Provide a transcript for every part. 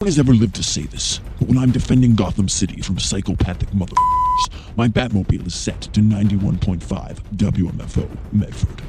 has ever lived to say this, but when I'm defending Gotham City from psychopathic motherfuckers, my Batmobile is set to 91.5 WMFO Medford.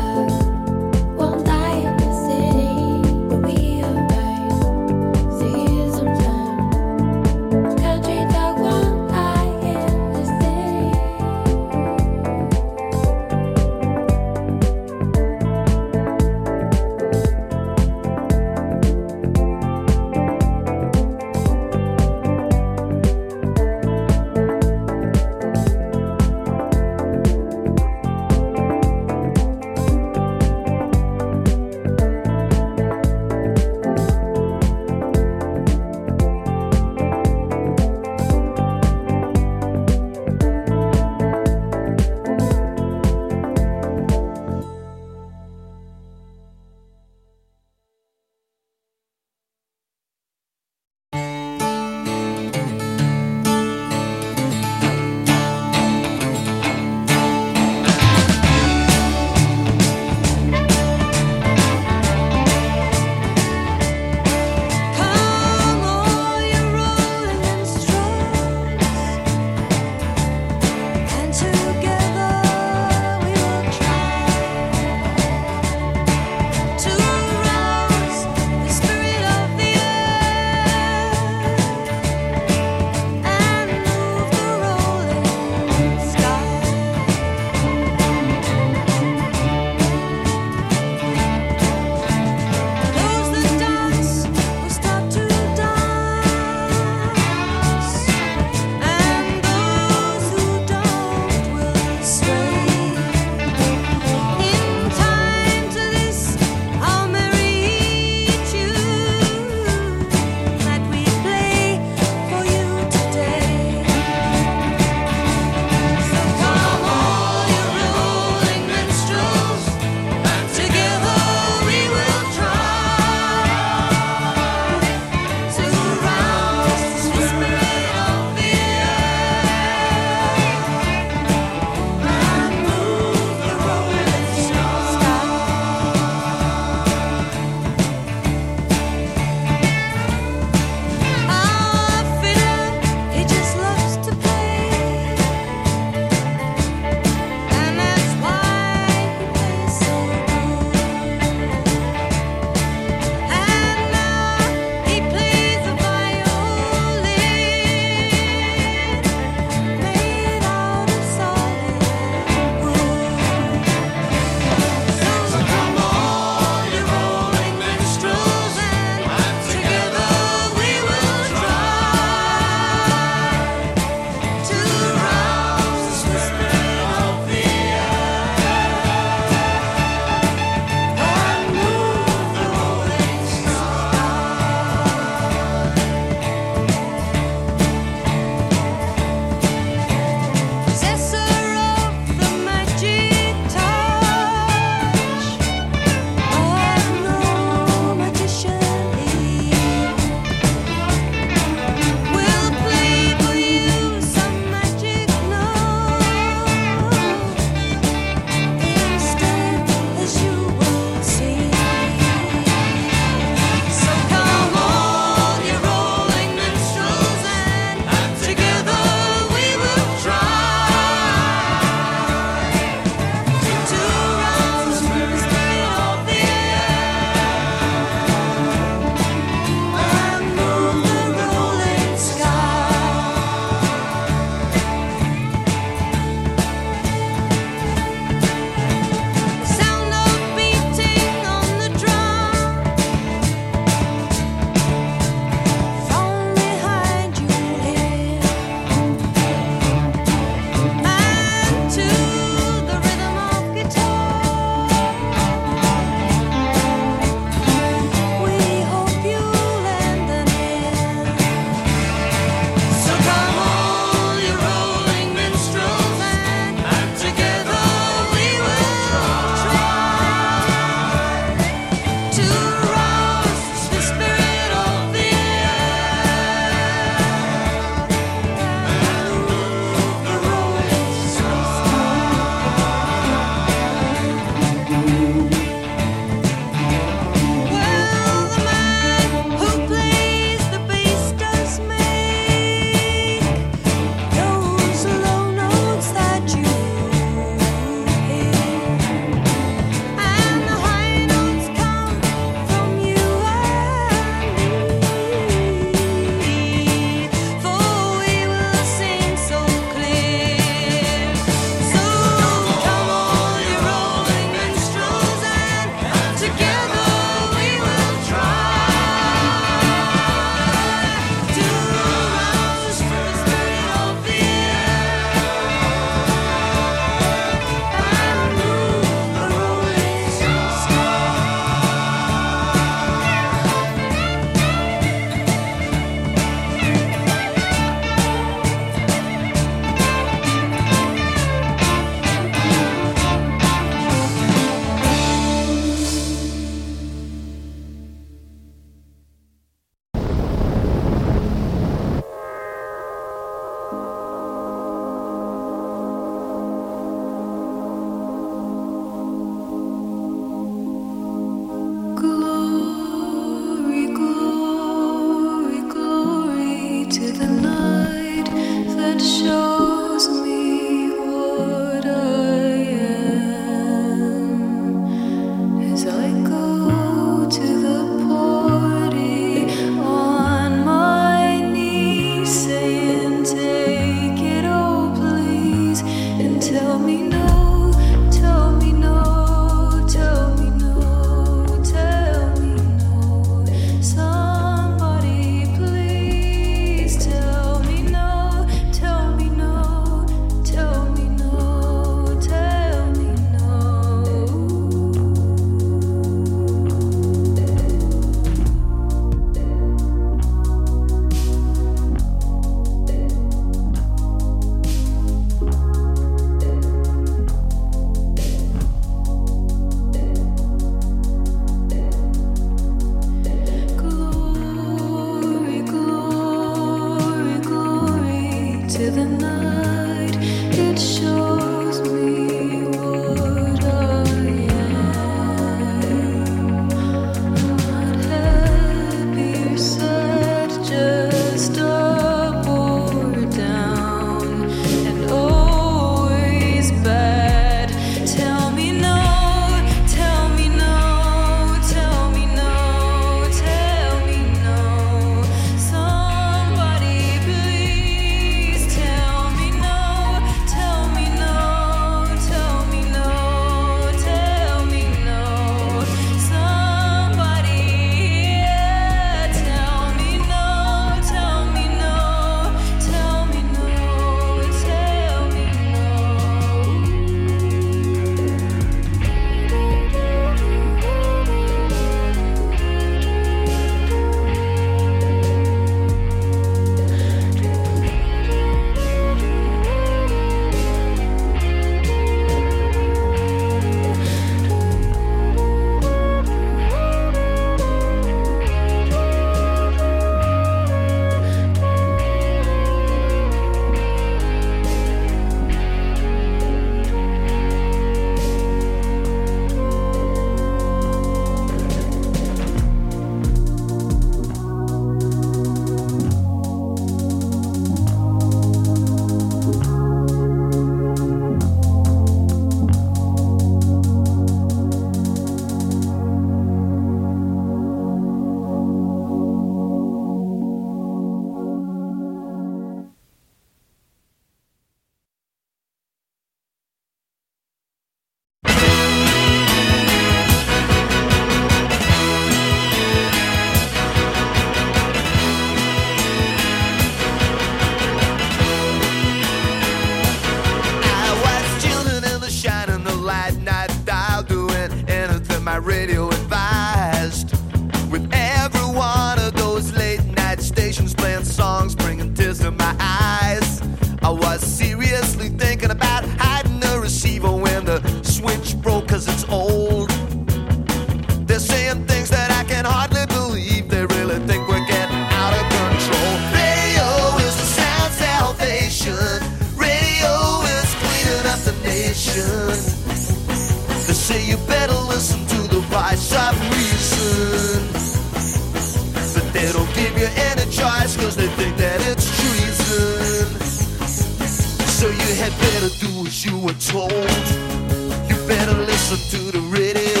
they don't give you any choice, cause they think that it's treason. So you had better do as you were told. You better listen to the radio.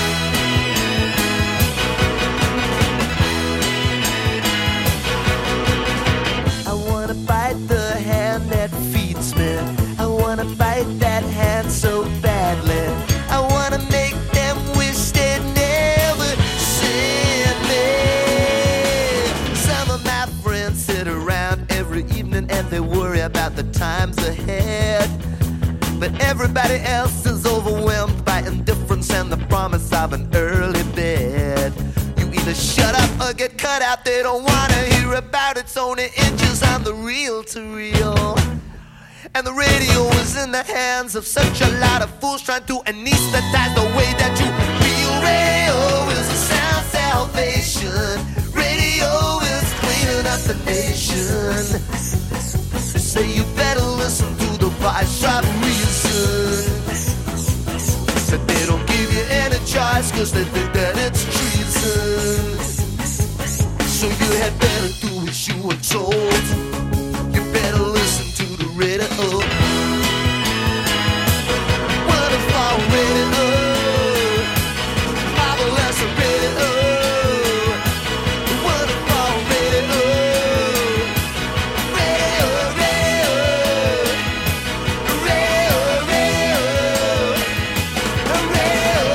I wanna bite the hand that feeds me. I wanna bite that hand so badly. I wanna make them wish they'd never seen me. Some of my friends sit around every evening and they worry about the times ahead. But everybody else is overwhelmed by indifference and the promise of an early bed. You either shut up or get cut out. They don't wanna hear about it's only inches on the reel-to-reel. And the radio is in the hands of such a lot of fools trying to anesthetize the way that you feel. Radio is a sound salvation. Radio is cleaning up the nation. They say you better listen to the voice of reason. But they don't give you any choice, cause they think that it's treason. So you had better do as you were told. You better listen to the radio. Wonderful radio. Marvelous radio. Wonderful radio. Radio, radio. Radio, radio. Radio,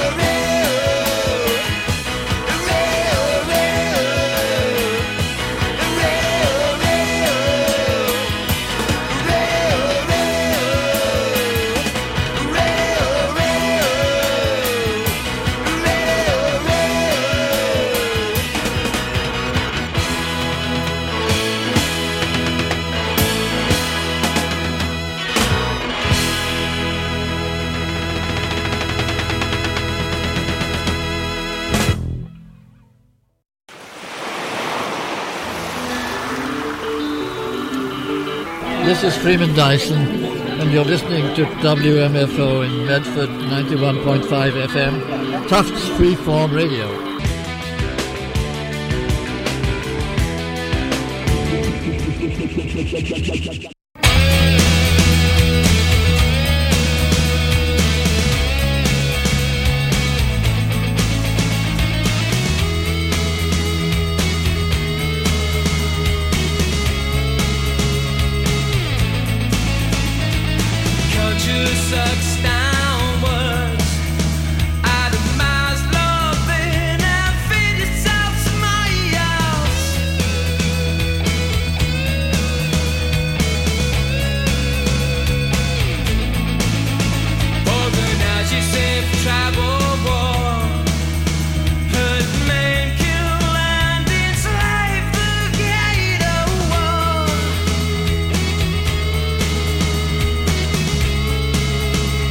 This is Freeman Dyson, and you're listening to WMFO in Medford 91.5 FM, Tufts Freeform Radio. Sucks downwards out of Maslow's loving and feed yourself somebody else. Organize yourself travel war, hurt men, kill and enslave the gate of war.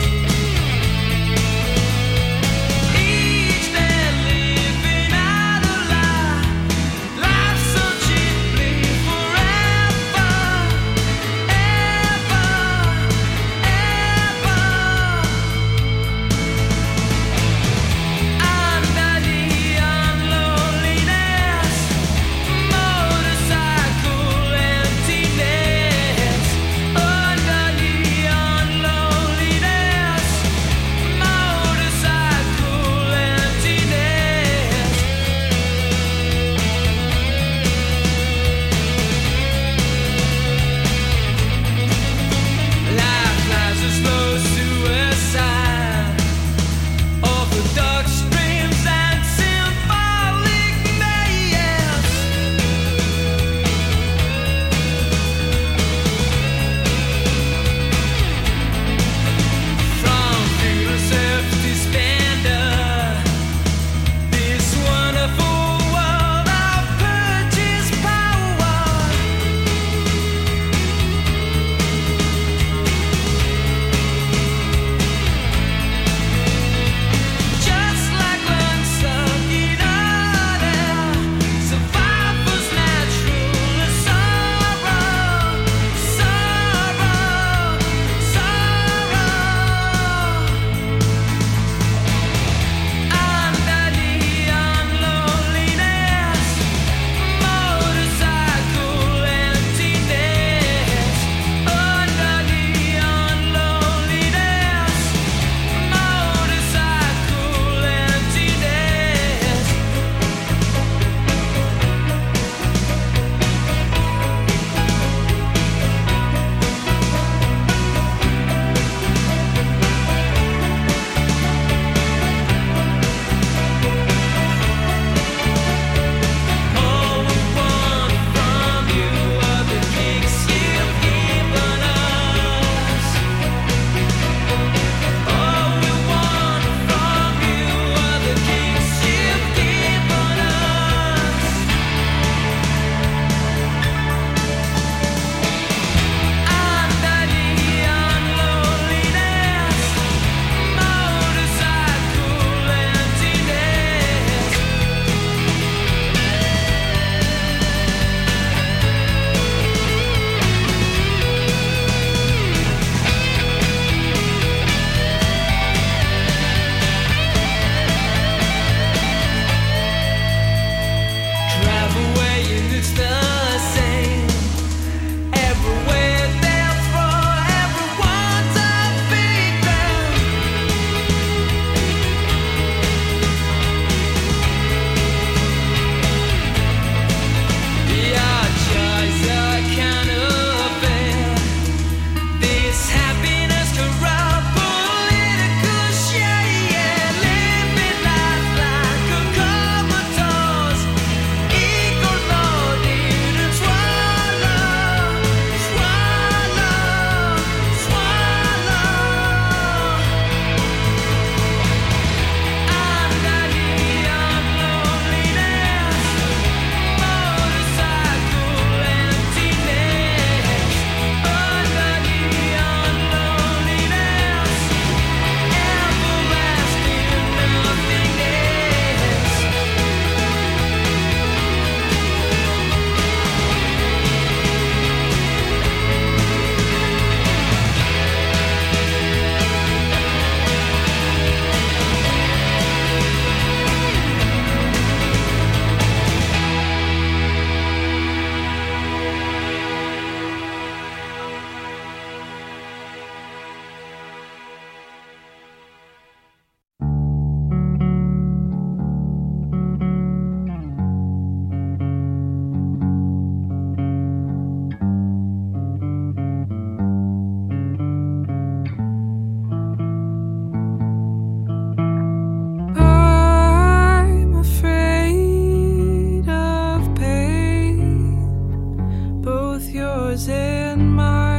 yours and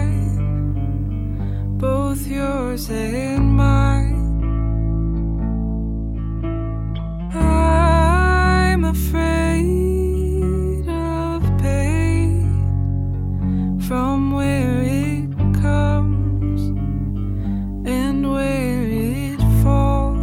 mine, both yours and mine. I'm afraid of pain, from where it comes and where it falls.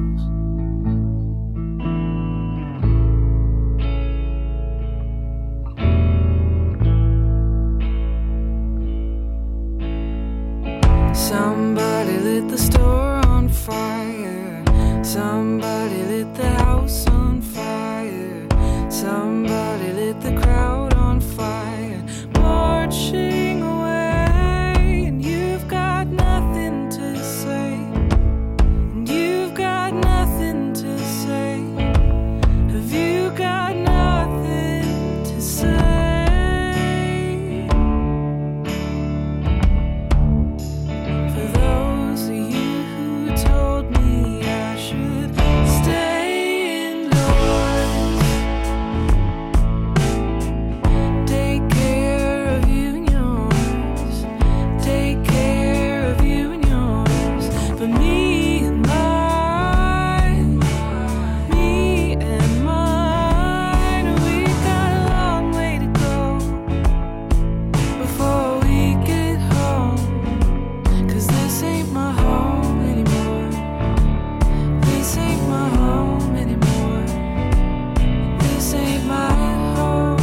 Somebody lit the store on fire. Somebody lit the house on fire. Somebody lit the crowd on fire. Marching away, and you've got nothing to say. And you've got nothing to say. Have you got nothing to say? For those of you who told me I should stay indoors, take care of you and yours, take care of you and yours. But me and mine, me and mine, we've got a long way to go before we get home. 'Cause this ain't my home anymore. This ain't my home anymore. This ain't my home.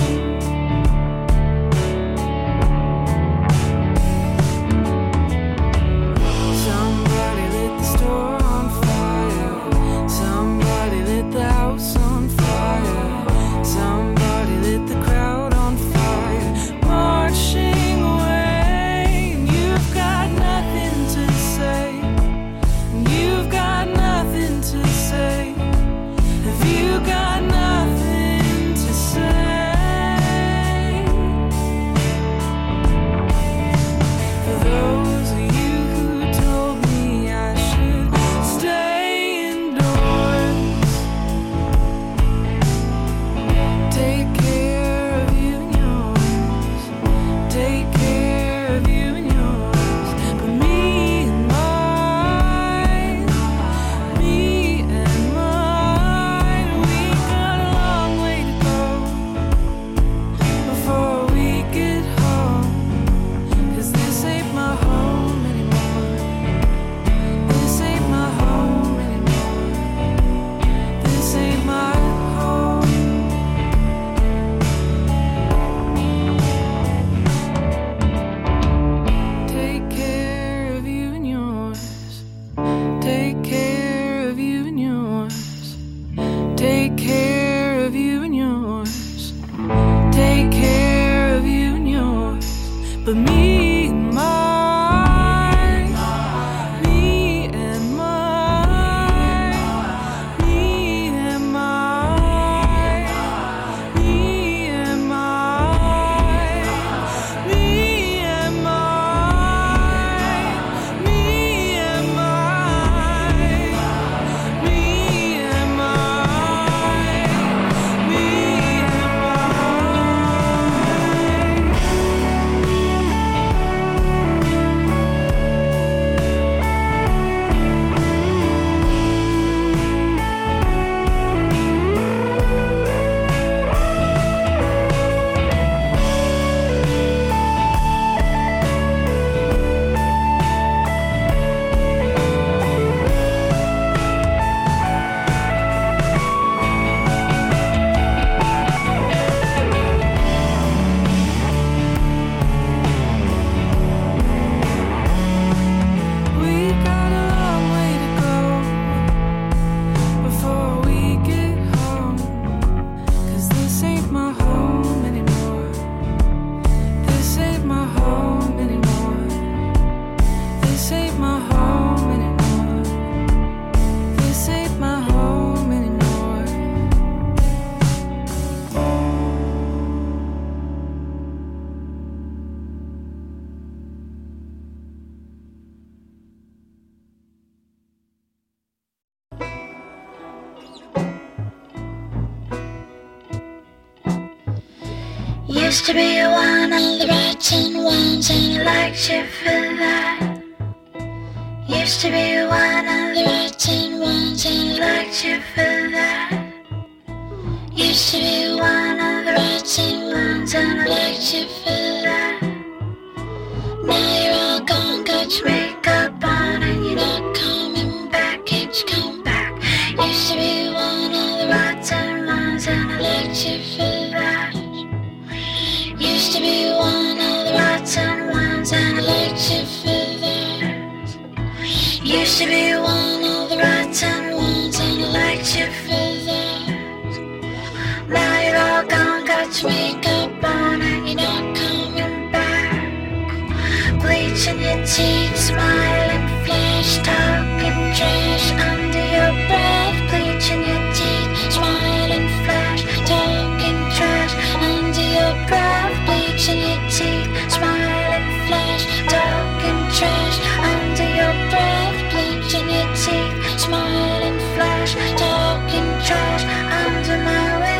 Somebody lit the store on fire. Somebody lit the house on fire. Somebody lit the crowd on fire. Marching away, and you've got nothing to say. And you've got nothing to say. Have you got nothing to say? For those of you who told me I should stay indoors, take care of you and yours, take care of you and yours. But me and mine, me and mine, we got a long way to go before we get home. 'Cause this ain't my home anymore. This ain't my home anymore. This ain't my home. Take care of you and yours. Take care of you and yours. Take care of you and yours. Take care of you and yours. But me and mine, me and mine, me and mine, me and mine, me and mine, me and mine, me and mine, me and mine. Used to be one of the rotten ones, and I liked you for that. Used to be one of the rotten ones, and I liked you for that. Used to be one of the rotten ones, and I liked you for that. Now you're all gone, got your makeup on, and you're not coming back. Can't you come back? Used to be one of the rotten ones, and I liked you for that. Used to be one of the rotten ones, and I liked you for that. Used to be one of the rotten ones, and I liked you for that. Now you're all gone, got your makeup on, and you're not coming back. Bleaching your teeth, smiling, flash, talking trash under your breath. Bleaching your teeth, smiling, flash, talking trash under your breath. Bleaching your teeth, smiling, flash, talking trash under your breath. Bleaching your teeth, smiling, flash, talking trash under my window.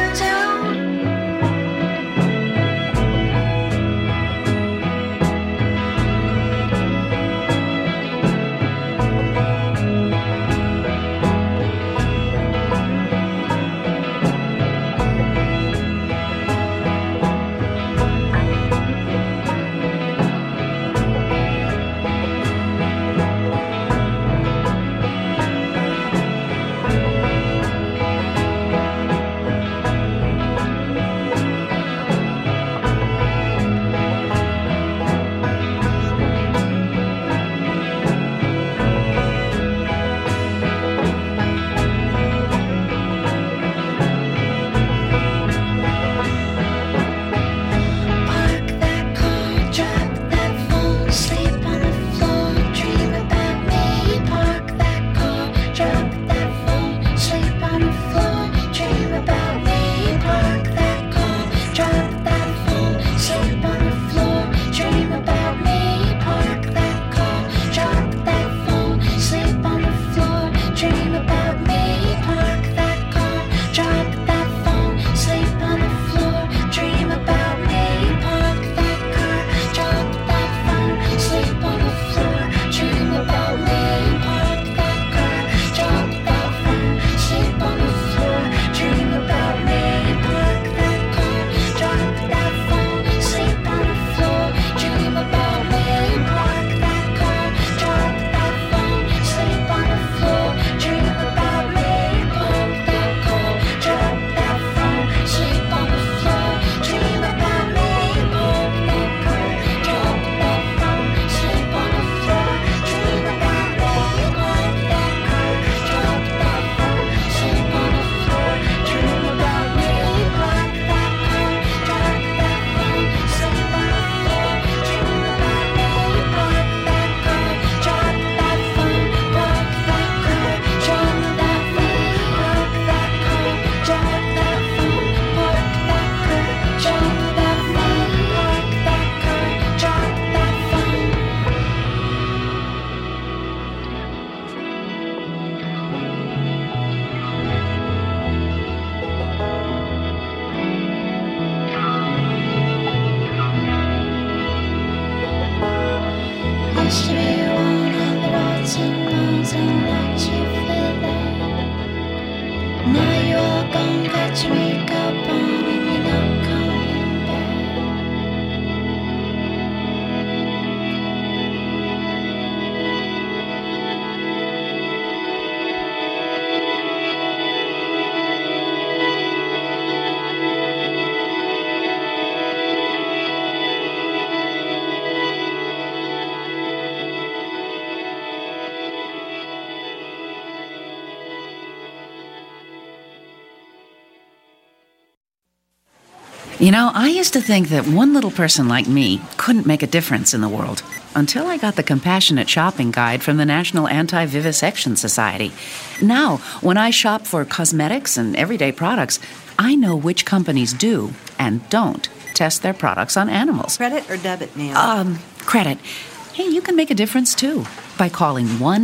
You know, I used to think that one little person like me couldn't make a difference in the world until I got the Compassionate Shopping Guide from the National Anti-Vivisection Society. Now, when I shop for cosmetics and everyday products, I know which companies do and don't test their products on animals. Credit or debit, Nan? Credit. Hey, you can make a difference, too, by calling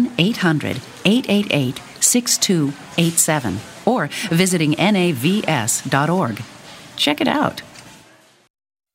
1-800-888-6287 or visiting navs.org. Check it out.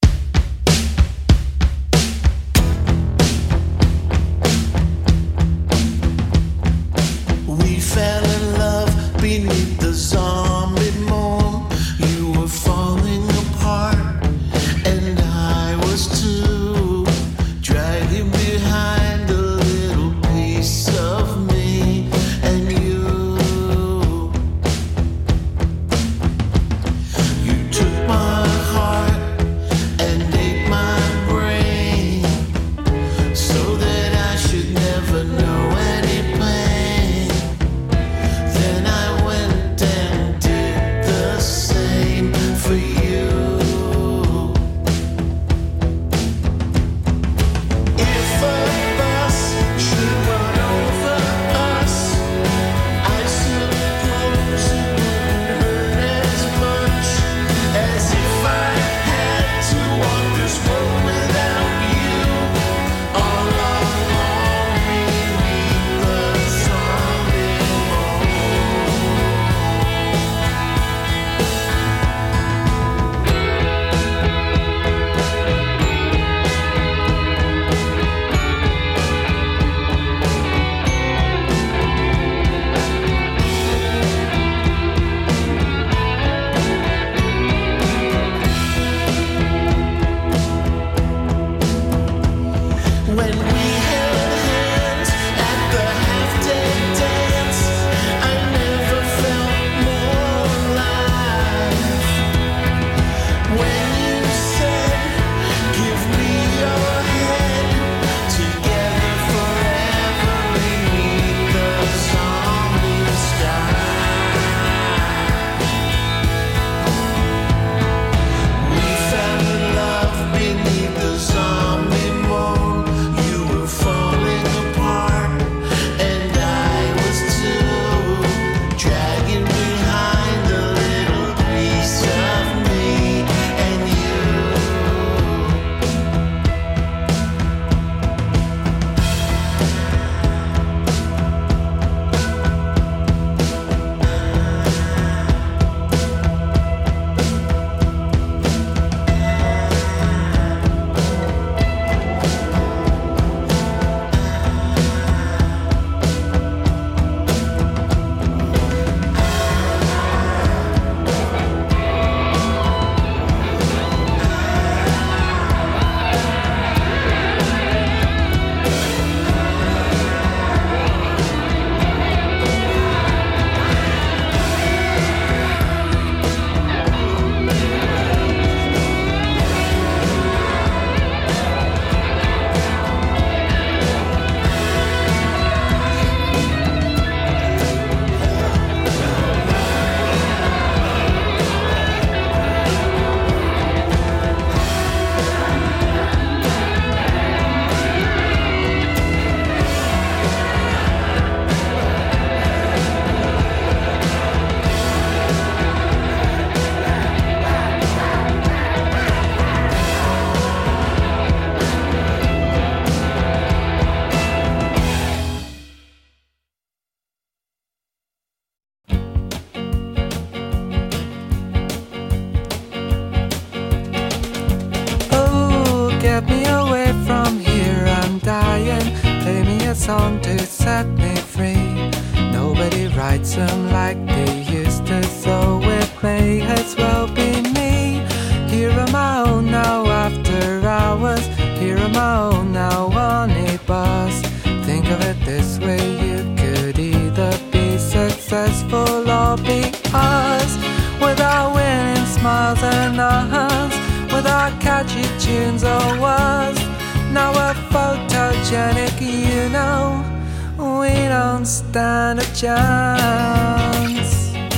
song to set me free. Nobody writes them like they used to, so it may as well be me. Here on my own now after hours, here on my own now on a bus. Think of it this way, you could either be successful or be us. Without winning smiles and hugs, without catchy tunes or words. Now we're photogenic, you know, we don't stand a chance.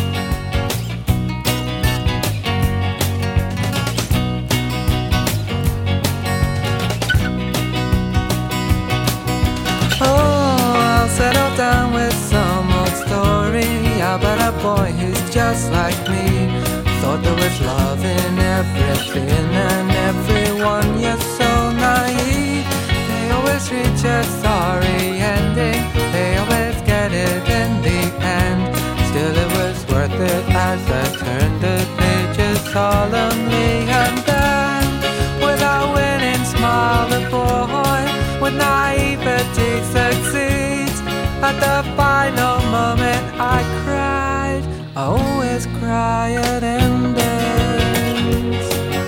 Settle down with some old story about a boy who's just like me. Thought there was love in everything and everyone, you're so naive. They always reach a sorry ending, they always get it in the end. Still it was worth it as I turned the pages solemnly. And then, without winning, smile the boy with naivety succeeds. At the final moment I cried, I always cry at endings.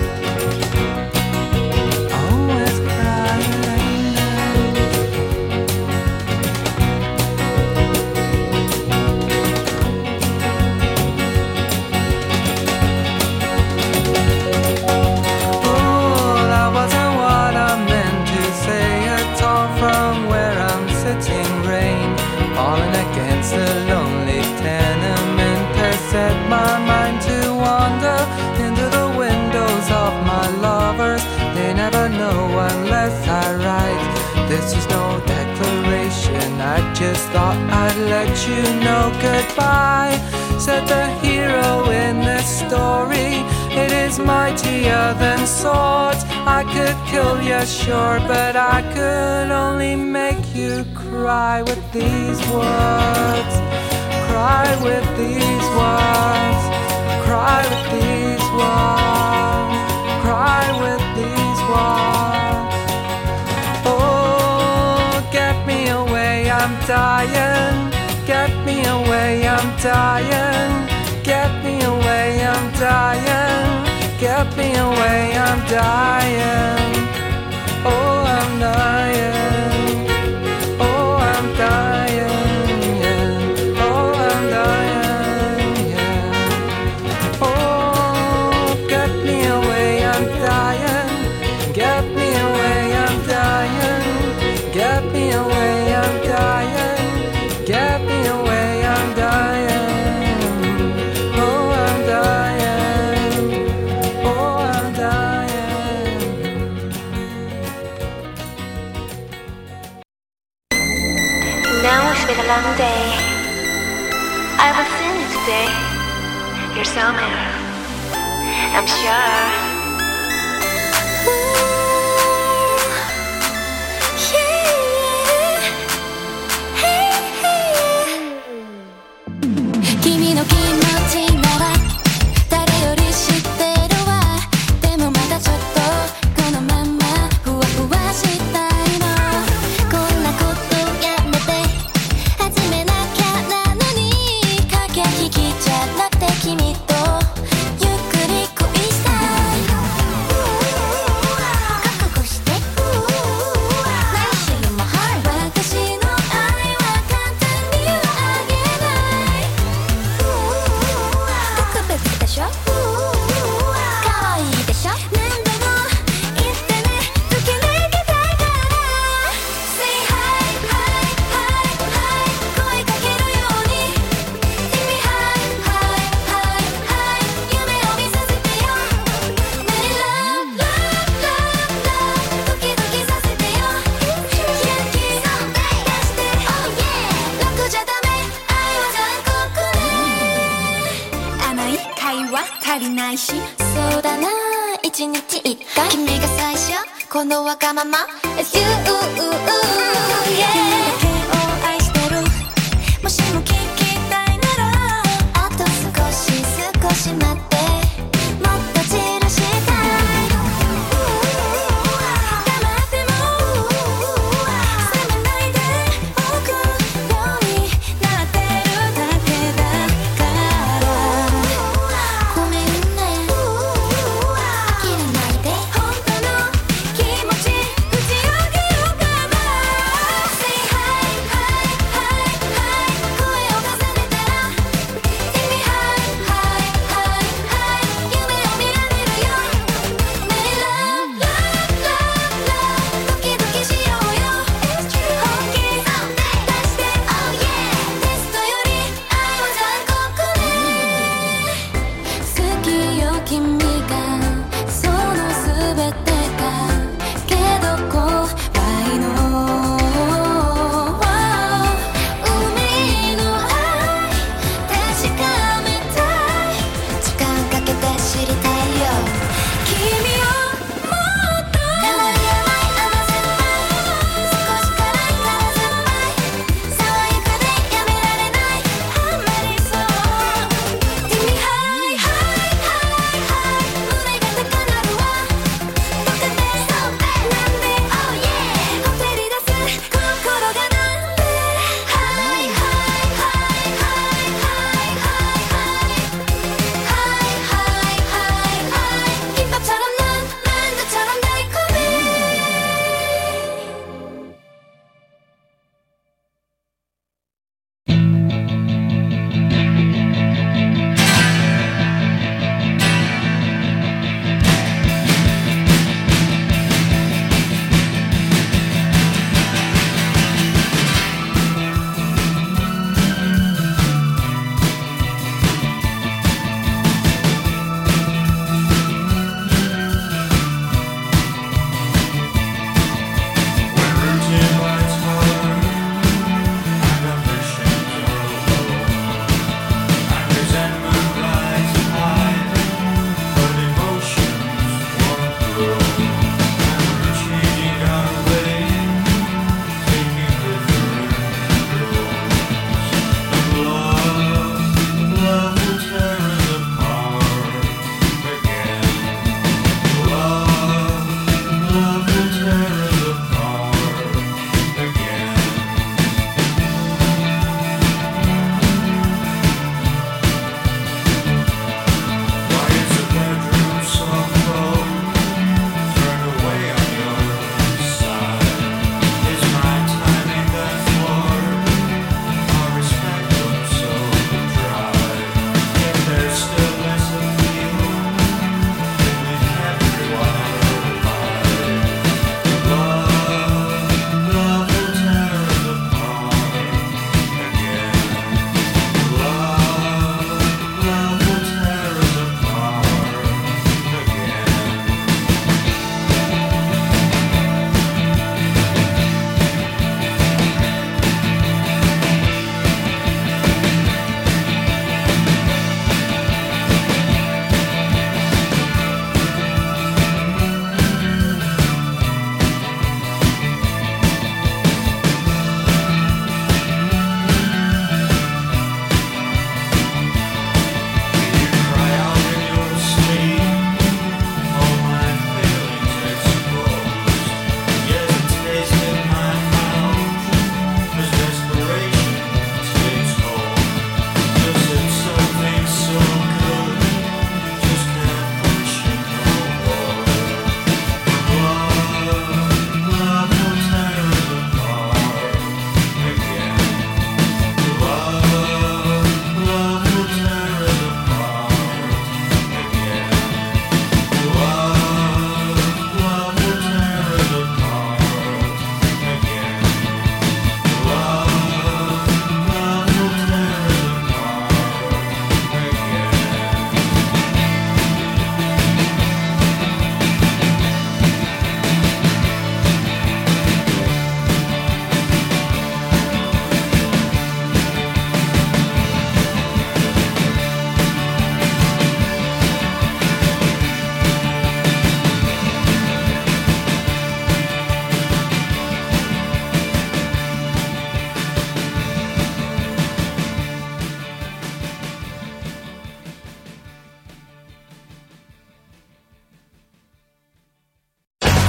I always cry at Oh, that wasn't what I meant to say at all. From where I'm sitting, rain falling against the lonely tenement has set my mind to wander into the windows of my lovers. They never know unless I write. This is no declaration, I just thought I'd let you know goodbye. Said the hero in this story, it is mightier than swords. I could kill you, sure, but I could only make you cry with these words. Cry with these words. Cry with these words. Cry with these words. Oh, get me away, I'm dying. Get me away, I'm dying. Get me away, I'm dying. Get me away, I'm dying. Oh, I'm dying. Oh, I'm dying, yeah. Oh, I'm dying, yeah. Oh, get me away, I'm dying. Get me away, I'm dying. Get me away, I'm dying. Get me away, I'm dying. Oh, I'm dying. Oh, I'm dying. Now it's been a long day. I will send you today your summer, I'm sure.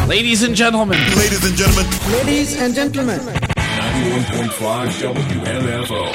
Ladies and gentlemen. Ladies and gentlemen. Ladies and gentlemen. 91.5 WMFO.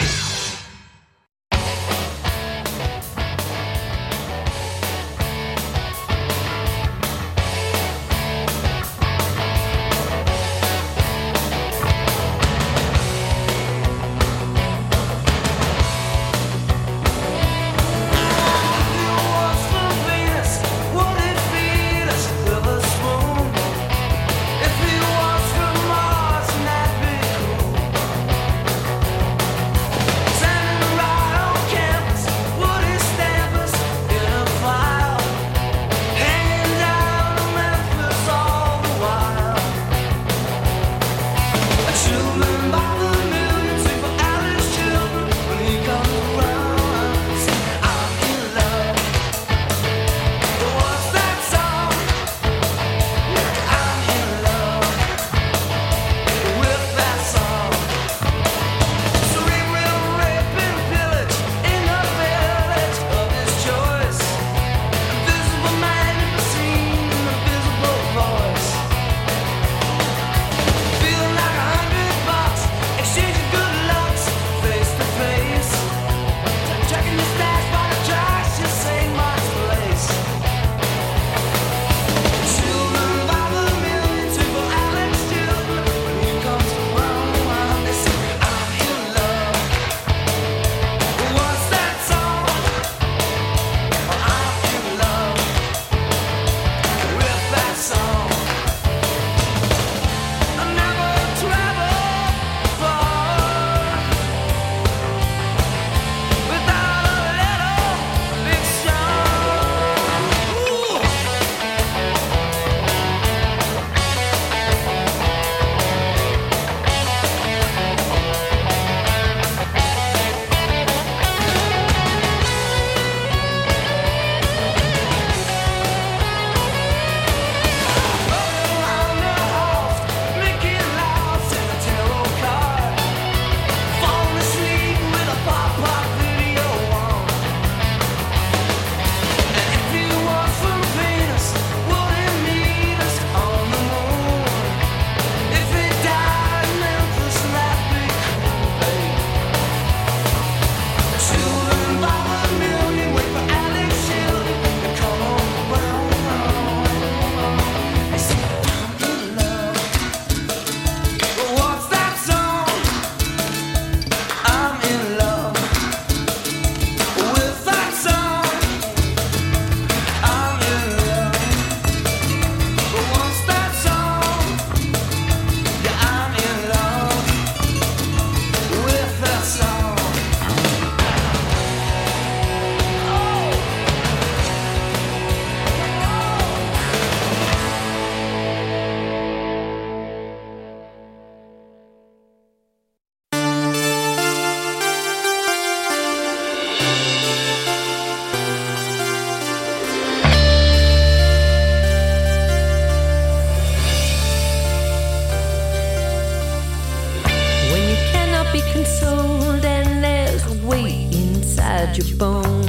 your bones.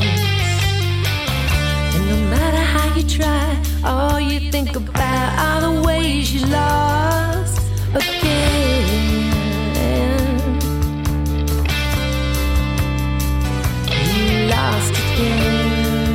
And no matter how you try, all you think about are the ways you lost again. You lost again.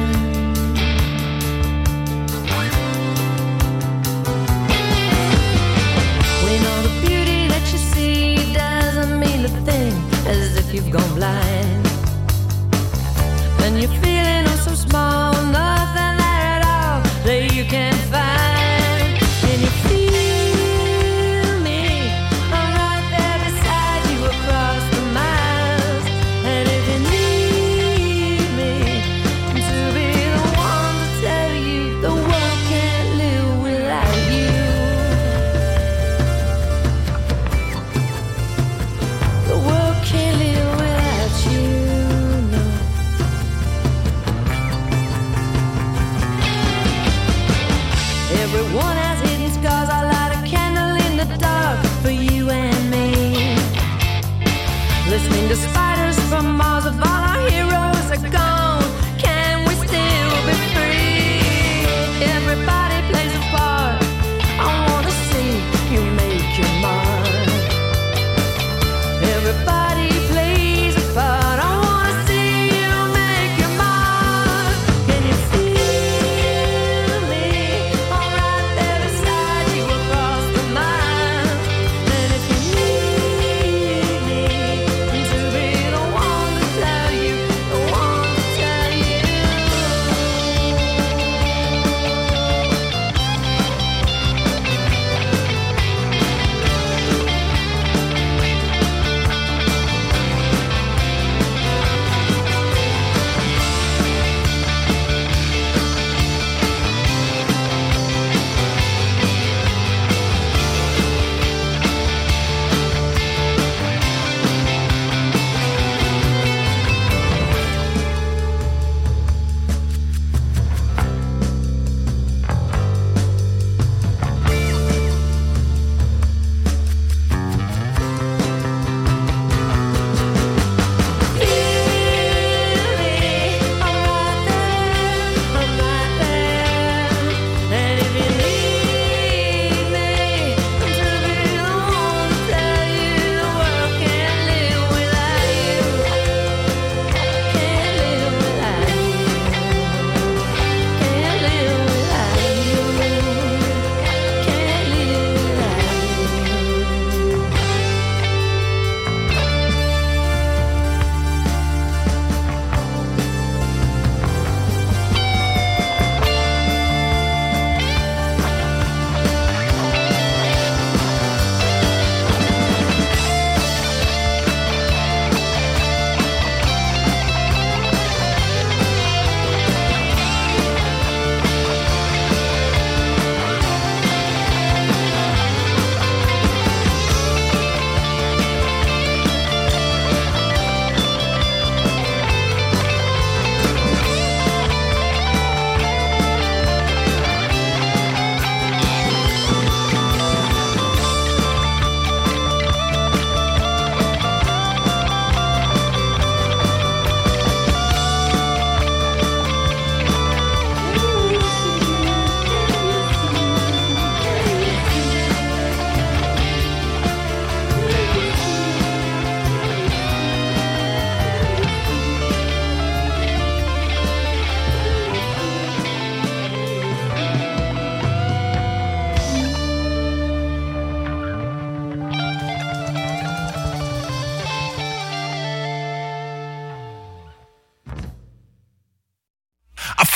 When all the beauty that you see doesn't mean a thing, as if you've gone blind. And you're feeling oh so small, nothing there at all that you can find. And you feel me, I'm right there beside you across the miles. And if you need me to be the one to tell you the world can't live without you, the world can't live without you. Everyone has hidden scars. I light a candle in the dark for you and me. Listening to spiders from Mars, if all our heroes are gone, can we still be free? Everybody plays a part. I want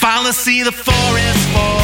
Finally see the forest for